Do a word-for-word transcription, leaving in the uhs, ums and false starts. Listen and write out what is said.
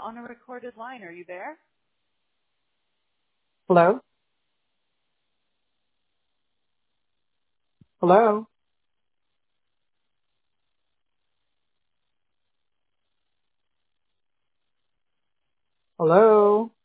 on a recorded line. Are you there? Hello? Hello? Hello?